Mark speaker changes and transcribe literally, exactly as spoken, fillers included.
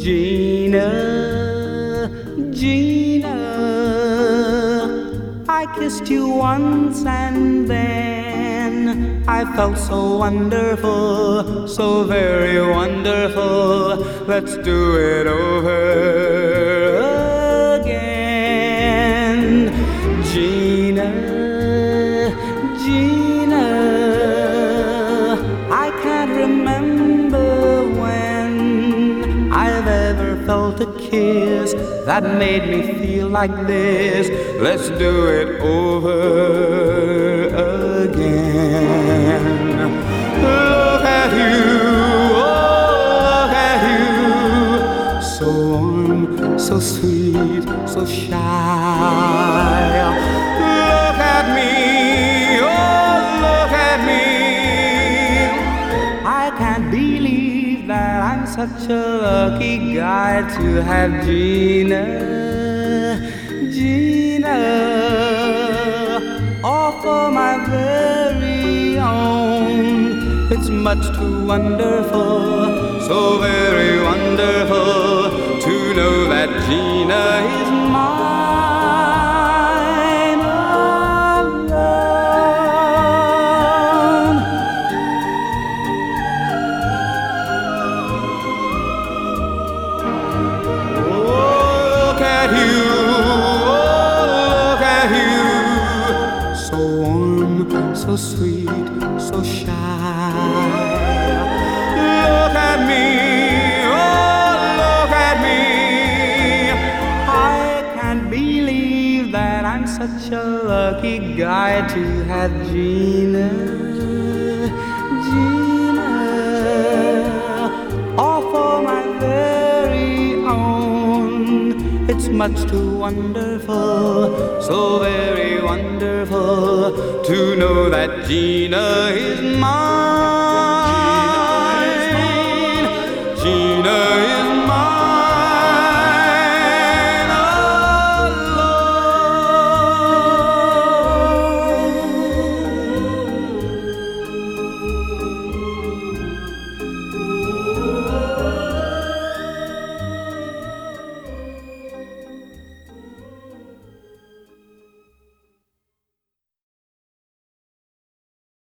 Speaker 1: Gina, Gina, I kissed you once and then I felt so wonderful, so very wonderful. Let's do it over again. Gina, Gina, I can't remember when I've ever felt a kiss that made me feel like this. Let's do it over again. Look at you, oh, look at you, so warm, so sweet, so shy. Look at me, oh, look at me. I can't believe that I'm such a lucky guy to have Gina, Gina, all for my very own. It's much too wonderful, so very wonderful to know that Gina is mine alone. Oh, look at you, oh, look at you, so warm, so sweet, so shy. Look at me, oh, look at me. I can't believe that I'm such a lucky guy to have Gina, Gina, all for my very own. It's much too wonderful, so very wonderful to know that Gina is mine.